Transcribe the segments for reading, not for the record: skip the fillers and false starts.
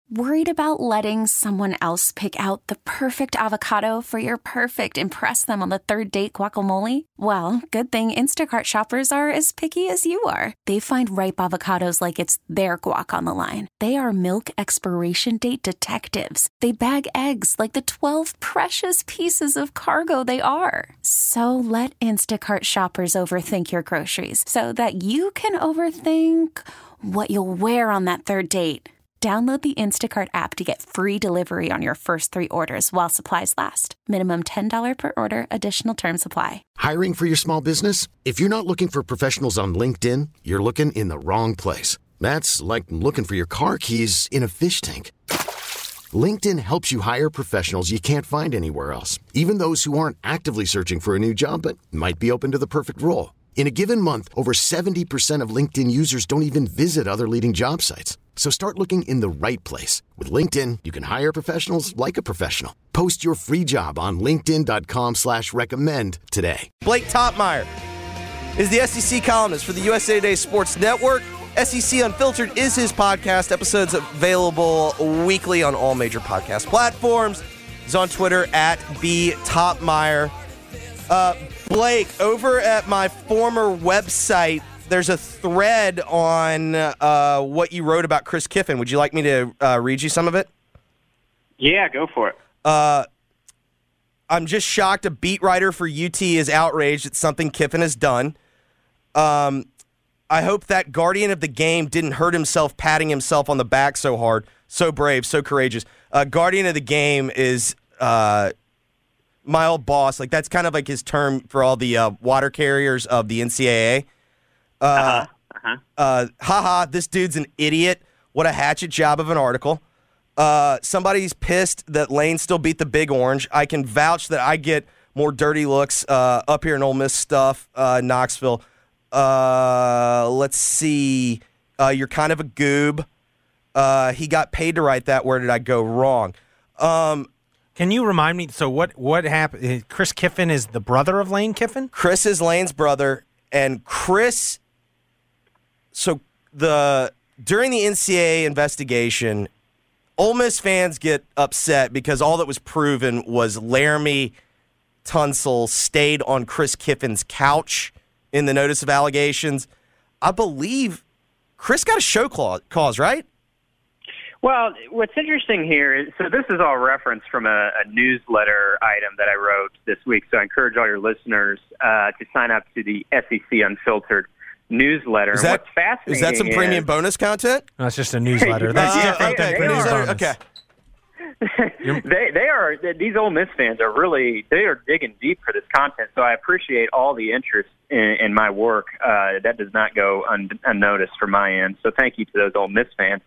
Worried about letting someone else pick out the perfect avocado for your perfect impress them on the third date guacamole? Well, good thing Instacart shoppers are as picky as you are. They find ripe avocados like it's their guac on the line. They are milk expiration date detectives. They bag eggs like the 12 precious pieces of cargo they are. So let Instacart shoppers overthink your groceries so that you can overthink what you'll wear on that third date. Download the Instacart app to get free delivery on your first 3 orders while supplies last. Minimum $10 per order. Additional terms apply. Hiring for your small business? If you're not looking for professionals on LinkedIn, you're looking in the wrong place. That's like looking for your car keys in a fish tank. LinkedIn helps you hire professionals you can't find anywhere else, even those who aren't actively searching for a new job but might be open to the perfect role. In a given month, over 70% of LinkedIn users don't even visit other leading job sites. So start looking in the right place. With LinkedIn, you can hire professionals like a professional. Post your free job on linkedin.com/recommend today. Blake Topmeyer is the SEC columnist for the USA Today Sports Network. SEC Unfiltered is his podcast. Episodes available weekly on all major podcast platforms. He's on Twitter at @BTopmeyer. Blake, over at my former website, there's a thread on what you wrote about Chris Kiffin. Would you like me to read you some of it? Yeah, go for it. I'm just shocked a beat writer for UT is outraged at something Kiffin has done. I hope that guardian of the game didn't hurt himself patting himself on the back so hard. So brave, so courageous. Guardian of the game is my old boss. Like, that's kind of like his term for all the water carriers of the NCAA. This dude's an idiot. What a hatchet job of an article. Somebody's pissed that Lane still beat the Big Orange. I can vouch that I get more dirty looks up here in Ole Miss stuff, Knoxville. Let's see. You're kind of a goob. He got paid to write that. Where did I go wrong? Can you remind me? So what happened? Chris Kiffin is the brother of Lane Kiffin? Chris is Lane's brother, and Chris. So during the NCAA investigation, Ole Miss fans get upset because all that was proven was Laramie Tunsil stayed on Chris Kiffin's couch in the notice of allegations. I believe Chris got a show cause, right? Well, what's interesting here is, so this is all referenced from a newsletter item that I wrote this week, so I encourage all your listeners to sign up to the SEC Unfiltered newsletter. What's fascinating is that some premium bonus content? No, it's just a newsletter. That's different than premium bonus. Okay. They are, these Ole Miss fans are really, they are digging deep for this content, so I appreciate all the interest in my work. That does not go unnoticed from my end, so thank you to those Ole Miss fans.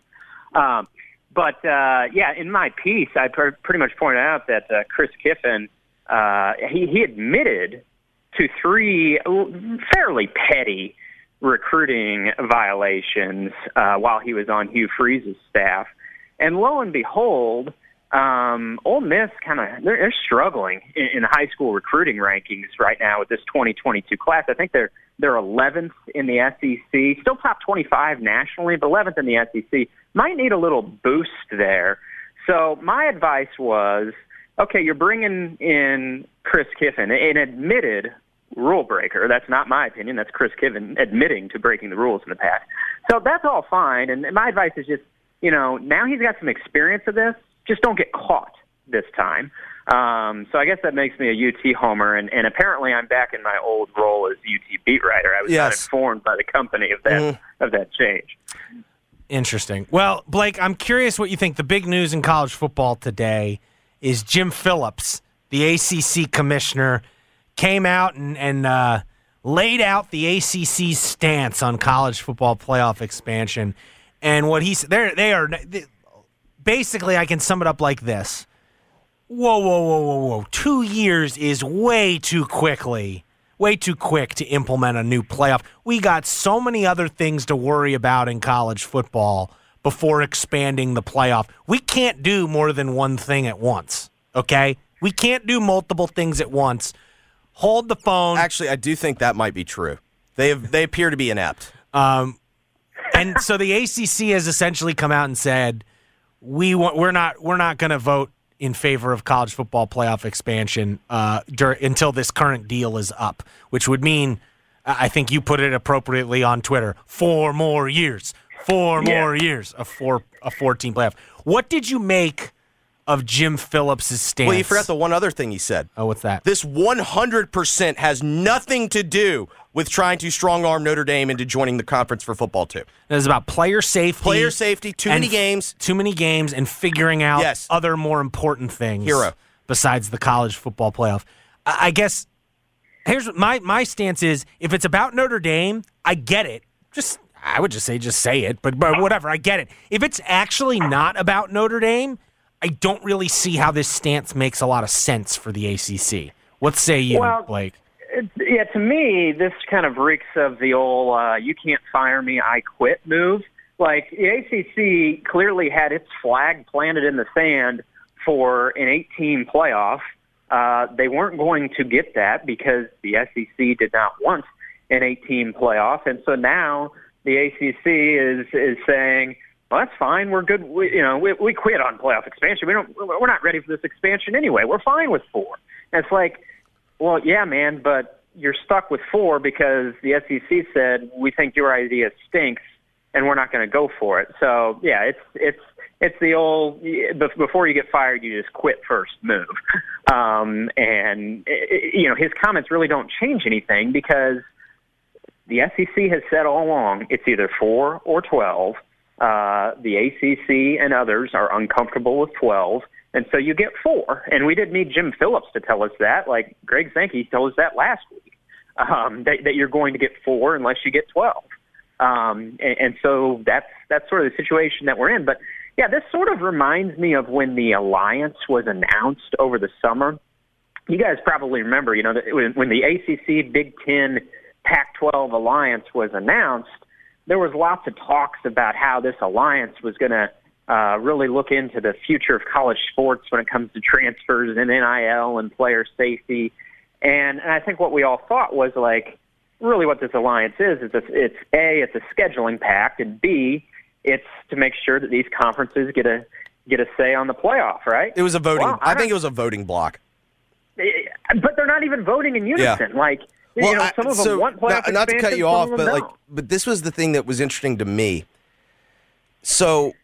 In my piece, I pretty much pointed out that Chris Kiffin, he admitted to 3 fairly petty recruiting violations while he was on Hugh Freeze's staff. And lo and behold, Ole Miss they're struggling in high school recruiting rankings right now with this 2022 class. I think they're 11th in the SEC, still top 25 nationally, but 11th in the SEC. Might need a little boost there. So my advice was, okay, you're bringing in Chris Kiffin, an admitted rule breaker. That's not my opinion. That's Chris Kiffin admitting to breaking the rules in the past. So that's all fine. And my advice is just, now he's got some experience of this. Just don't get caught this time. So I guess that makes me a UT homer, and apparently I'm back in my old role as UT beat writer. I was not informed by the company of that change. Interesting. Well, Blake, I'm curious what you think. The big news in college football today is Jim Phillips, the ACC commissioner, came out and laid out the ACC's stance on college football playoff expansion. And what basically, I can sum it up like this. Whoa. 2 years is way too quick to implement a new playoff. We got so many other things to worry about in college football before expanding the playoff. We can't do more than one thing at once, okay? We can't do multiple things at once. Hold the phone. Actually, I do think that might be true. They appear to be inept. And so the ACC has essentially come out and said, we're not going to vote in favor of college football playoff expansion until this current deal is up, which would mean, I think you put it appropriately on Twitter, 4 more years. 4 more years of 14 playoff. What did you make of Jim Phillips' stance? Well, you forgot the one other thing he said. Oh, what's that? This 100% has nothing to do with trying to strong-arm Notre Dame into joining the conference for football, too. It was about player safety. Player safety, too many games. Too many games, and figuring out other more important things besides the college football playoff. I guess here's my stance is, if it's about Notre Dame, I get it. I would just say it, but whatever, I get it. If it's actually not about Notre Dame, I don't really see how this stance makes a lot of sense for the ACC. What say you, Blake? Yeah, to me, this kind of reeks of the old you can't fire me, I quit move. Like, the ACC clearly had its flag planted in the sand for an 8-team playoff. They weren't going to get that because the SEC did not want an 8-team playoff. And so now the ACC is saying, well, that's fine. We're good. We quit on playoff expansion. We're not ready for this expansion anyway. We're fine with 4. And it's like, well, yeah, man, but you're stuck with 4 because the SEC said we think your idea stinks and we're not going to go for it. So yeah, it's the old before you get fired, you just quit first move. His comments really don't change anything because the SEC has said all along it's either 4 or 12. The ACC and others are uncomfortable with 12, and so you get 4. And we didn't need Jim Phillips to tell us that. Like, Greg Sankey told us that last week, that you're going to get 4 unless you get 12. And so that's sort of the situation that we're in. But, yeah, this sort of reminds me of when the alliance was announced over the summer. You guys probably remember, when the ACC, Big Ten, Pac-12 alliance was announced, there was lots of talks about how this alliance was going to really look into the future of college sports when it comes to transfers and NIL and player safety. And I think what we all thought was, like, really what this alliance is it's A, it's a scheduling pact, and B, it's to make sure that these conferences get a say on the playoff, right? It was a voting. Well, I think it was a voting block. But they're not even voting in unison. Yeah. Like, some of them want playoff expansion. Not to cut you off, but this was the thing that was interesting to me. So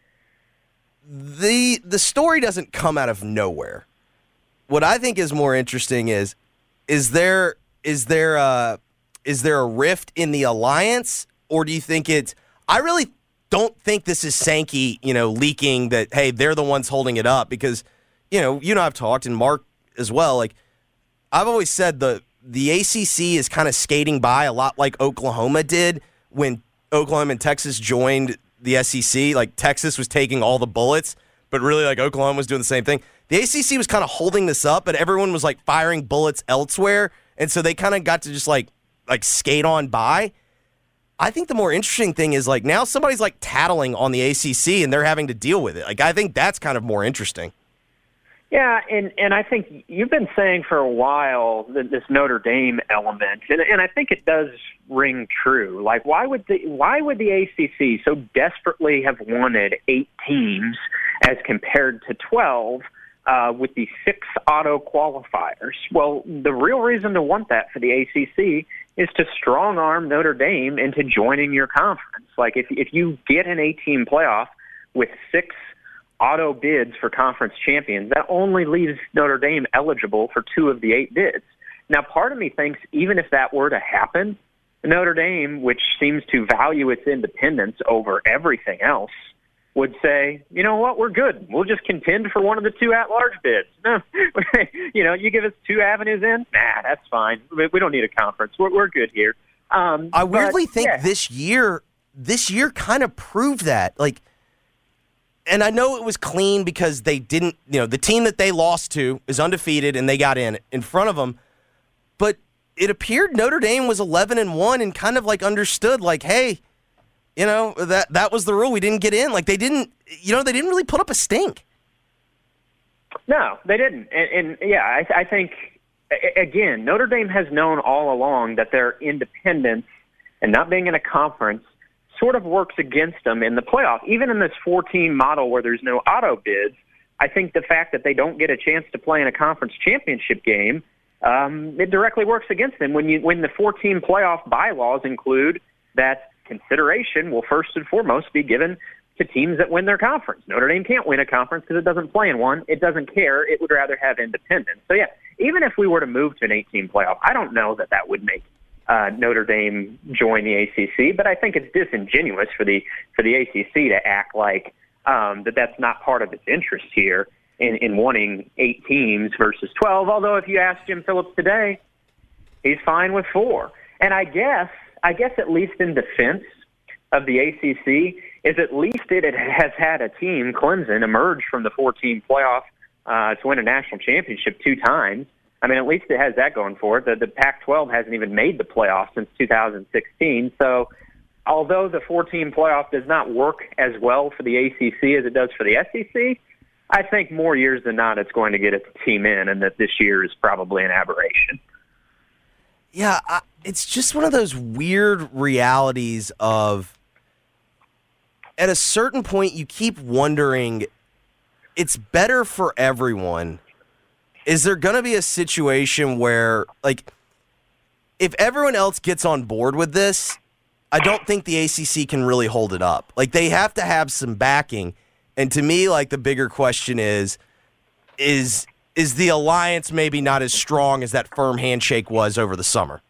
the story doesn't come out of nowhere. What I think is more interesting is there a rift in the alliance, or do you think it's? I really don't think this is Sankey, leaking that, hey, they're the ones holding it up, because I've talked, and Mark as well. Like, I've always said the ACC is kind of skating by a lot like Oklahoma did when Oklahoma and Texas joined the SEC. Like, Texas was taking all the bullets, but really, like, Oklahoma was doing the same thing. The ACC was kind of holding this up, but everyone was, like, firing bullets elsewhere, and so they kind of got to just, like skate on by. I think the more interesting thing is, like, now somebody's, like, tattling on the ACC, and they're having to deal with it. Like, I think that's kind of more interesting. Yeah, and I think you've been saying for a while that this Notre Dame element, and I think it does ring true. Like, why would the ACC so desperately have wanted 8 teams as compared to 12 with the 6 auto qualifiers? Well, the real reason to want that for the ACC is to strong-arm Notre Dame into joining your conference. Like, if you get an 8-team playoff with 6 auto bids for conference champions, that only leaves Notre Dame eligible for 2 of the 8 bids. Now, part of me thinks even if that were to happen, Notre Dame, which seems to value its independence over everything else, would say, you know what, we're good. We'll just contend for one of the 2 at-large bids. No, you give us 2 avenues in? Nah, that's fine. We don't need a conference. We're good here. I weirdly think this year kind of proved that. Like, and I know it was clean because they didn't, the team that they lost to is undefeated and they got in front of them. But it appeared Notre Dame was 11-1 and kind of like understood, like, hey, that was the rule. We didn't get in. Like, they didn't really put up a stink. No, they didn't. And yeah, I think, again, Notre Dame has known all along that their independence and not being in a conference sort of works against them in the playoff. Even in this 4-team model where there's no auto bids, I think the fact that they don't get a chance to play in a conference championship game, it directly works against them when the 4-team playoff bylaws include that consideration will first and foremost be given to teams that win their conference. Notre Dame can't win a conference because it doesn't play in one. It doesn't care. It would rather have independence. So, yeah, even if we were to move to an 8-team playoff, I don't know that would make Notre Dame join the ACC, but I think it's disingenuous for the ACC to act like that's not part of its interest here in wanting 8 teams versus 12, although if you ask Jim Phillips today, he's fine with 4. And I guess at least in defense of the ACC is at least it has had a team, Clemson, emerge from the 4-team playoff to win a national championship 2 times. I mean, at least it has that going for it. The Pac-12 hasn't even made the playoffs since 2016. So although the 4-team playoff does not work as well for the ACC as it does for the SEC, I think more years than not it's going to get its team in, and that this year is probably an aberration. Yeah, it's just one of those weird realities of at a certain point you keep wondering, it's better for everyone. Is there going to be a situation where, like, if everyone else gets on board with this, I don't think the ACC can really hold it up. Like, they have to have some backing. And to me, like, the bigger question is the alliance maybe not as strong as that firm handshake was over the summer?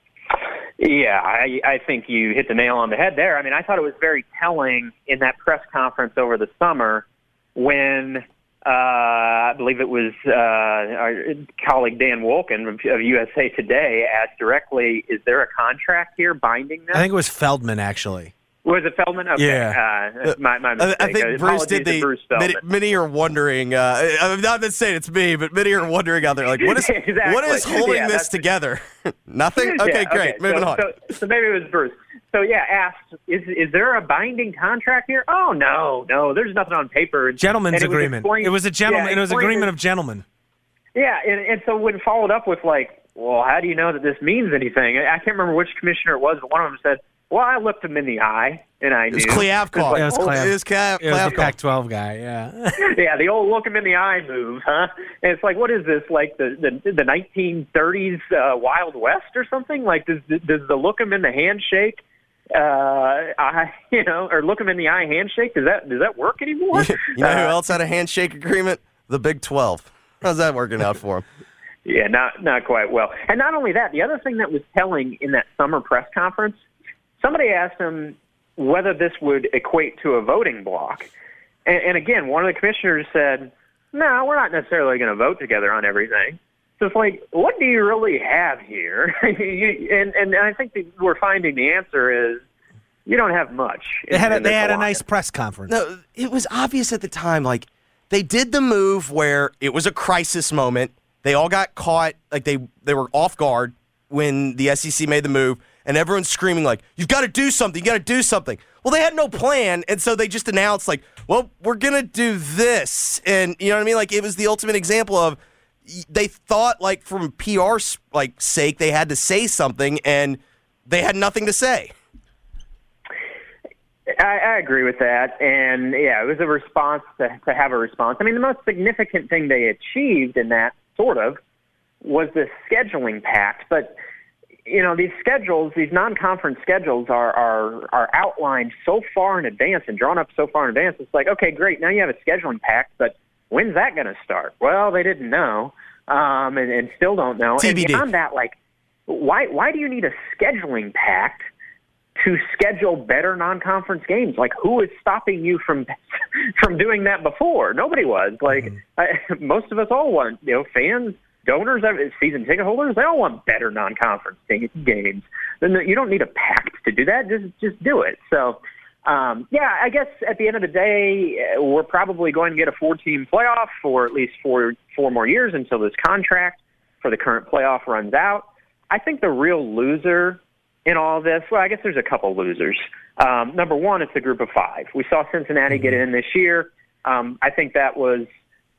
Yeah, I think you hit the nail on the head there. I mean, I thought it was very telling in that press conference over the summer when I believe it was our colleague Dan Wolken of USA Today asked directly, is there a contract here binding them? I think it was Feldman, actually. Was it Feldman? Okay. Yeah. My mistake. I think Bruce did Bruce many are wondering, I'm not saying it's me, but many are wondering out there, like, what is exactly. what is holding this together? Nothing? Okay, great. Moving on. So maybe it was Bruce. So, yeah, asked, is there a binding contract here? Oh, no, there's nothing on paper. Gentleman's agreement. It was a gentleman. Yeah, it was an agreement of gentlemen. Yeah, and so when followed up with, like, well, how do you know that this means anything? I can't remember which commissioner it was, but one of them said, well, I looked him in the eye, and I knew. It was Kliavkoff. It was Kliavkoff. It was the Pac-12 guy, yeah. Yeah, the old look him in the eye move, huh? And it's like, what is this, like the 1930s Wild West or something? Like, does the look him in the handshake, or look him in the eye handshake, does that work anymore? You know who else had a handshake agreement? The Big 12. How's that working out for him? Yeah, not quite well. And not only that, the other thing that was telling in that summer press conference, somebody asked him whether this would equate to a voting block. And again, one of the commissioners said, no, we're not necessarily going to vote together on everything. So it's like, what do you really have here? and I think that we're finding the answer is you don't have much. They had a nice press conference. No, it was obvious at the time, like, they did the move where it was a crisis moment. They all got caught, like they were off guard when the SEC made the move, and everyone's screaming like, you've got to do something, you got to do something. Well, they had no plan, and so they just announced like, well, we're going to do this. And you know what I mean? Like, it was the ultimate example of they thought like from PR's like sake they had to say something, and they had nothing to say. I agree with that, and yeah, it was a response to have a response. I mean, the most significant thing they achieved in that sort of was the scheduling pact, but you know, these schedules, these non-conference schedules are outlined so far in advance and drawn up so far in advance. It's like, okay, great, now you have a scheduling pact, but when's that going to start? Well, they didn't know, and still don't know. TBD. And beyond that, like, why do you need a scheduling pact to schedule better non-conference games? Like, who is stopping you from doing that before? Nobody was. Like, most of us all want, you know, fans, donors, season ticket holders, they all want better non-conference games. Then you don't need a pact to do that. Just do it. So, yeah, I guess at the end of the day, we're probably going to get a 4-team playoff for at least four more years until this contract for the current playoff runs out. I think the real loser in all of this, well, I guess there's a couple losers. Number one, it's the group of 5. We saw Cincinnati get in this year. I think that was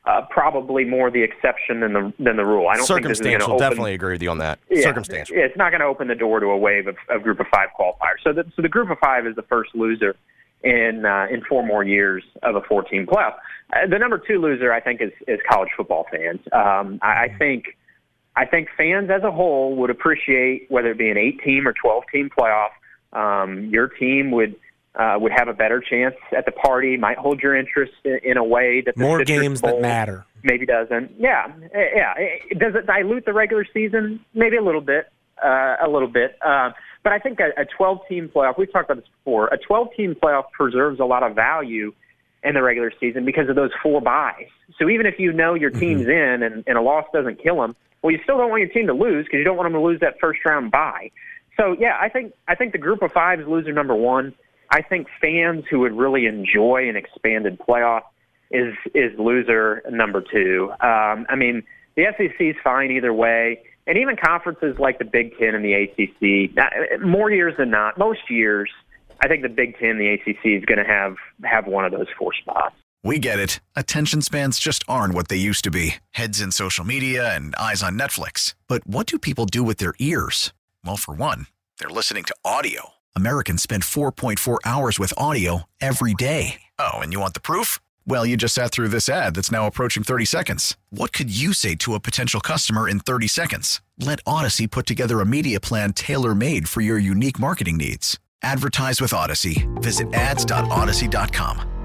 probably more the exception than the rule. I don't think this is going to open. Definitely agree with you on that. Yeah, circumstantial. It's not going to open the door to a wave of Group of 5 qualifiers. So the Group of 5 is the first loser in 4 more years of a 14 playoff. The number 2 loser, I think, is college football fans. I think fans as a whole would appreciate, whether it be an 8-team or 12-team playoff, your team would have a better chance at the party, might hold your interest in a way that the more Citrus games Bowl that matter. Maybe doesn't. Yeah. Does it dilute the regular season? Maybe a little bit. But I think a 12-team playoff, we've talked about this before, a 12-team playoff preserves a lot of value in the regular season because of those 4 byes. So even if you know your team's in and a loss doesn't kill them, well, you still don't want your team to lose because you don't want them to lose that first-round bye. So, yeah, I think the Group of 5 is loser number 1. I think fans who would really enjoy an expanded playoff is loser number 2. I mean, the SEC is fine either way, and even conferences like the Big Ten and the ACC, more years than not, most years, I think the Big Ten and the ACC is going to have one of those 4 spots. We get it. Attention spans just aren't what they used to be. Heads in social media and eyes on Netflix. But what do people do with their ears? Well, for one, they're listening to audio. Americans spend 4.4 hours with audio every day. Oh, and you want the proof? Well, you just sat through this ad that's now approaching 30 seconds. What could you say to a potential customer in 30 seconds? Let Odyssey put together a media plan tailor-made for your unique marketing needs. Advertise with Odyssey. Visit ads.odyssey.com.